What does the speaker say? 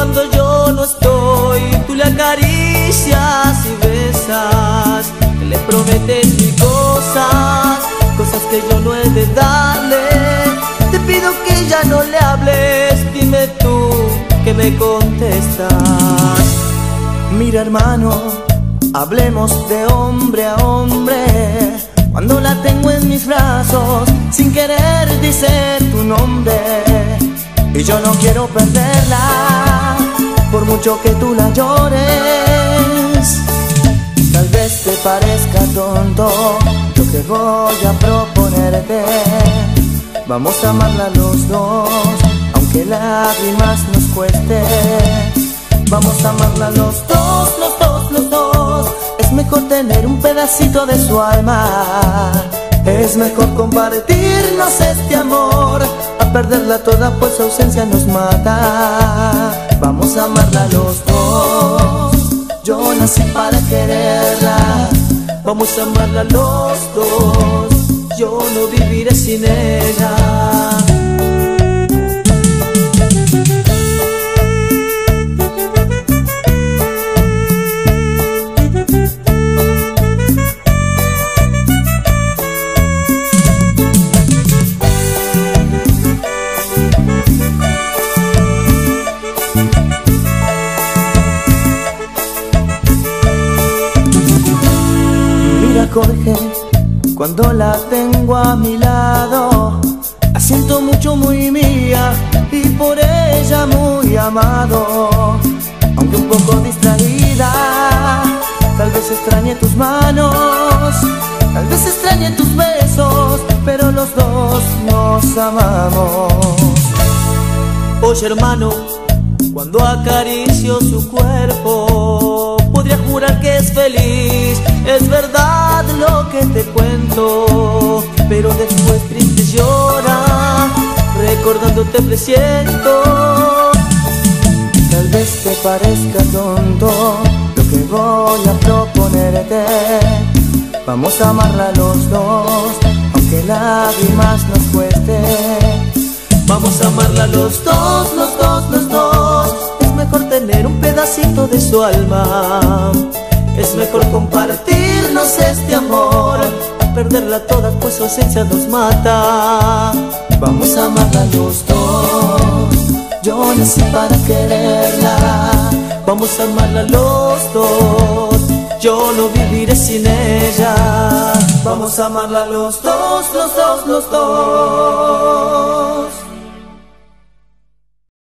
cuando yo no estoy, tú le acaricias y besas, que le prometes mil cosas, cosas que yo no he de darle. Te pido que ya no le hables, dime tú que me contestas. Mira, hermano, hablemos de hombre a hombre. Cuando la tengo en mis brazos, sin querer dice tu nombre, y yo no quiero perderla, por mucho que tú la llores. Tal vez te parezca tonto lo que voy a proponerte. Vamos a amarla los dos, aunque lágrimas nos cueste. Vamos a amarla los dos, los dos, los dos. Es mejor tener un pedacito de su alma, es mejor compartirnos este amor, a perderla toda pues su ausencia nos mata. Vamos a amarla los dos, yo nací para quererla. Vamos a amarla los dos, yo no viviré sin ella. Jorge, cuando la tengo a mi lado, la siento mucho muy mía y por ella muy amado. Aunque un poco distraída, tal vez extrañe tus manos, tal vez extrañe tus besos, pero los dos nos amamos. Oye, hermano, cuando acaricio su cuerpo, podría jurar que es feliz. Es verdad lo que te cuento, pero después triste llora, recordándote presiento. Tal vez te parezca tonto lo que voy a proponerte. Vamos a amarla los dos, aunque lágrimas nos cueste. Vamos a amarla los dos, los dos, los dos. Es mejor tener un pedacito de su alma, es mejor compartirnos este amor, a perderla toda pues su ausencia nos mata. Vamos a amarla los dos, yo nací para quererla. Vamos a amarla los dos, yo no viviré sin ella. Vamos a amarla los dos, los dos, los dos.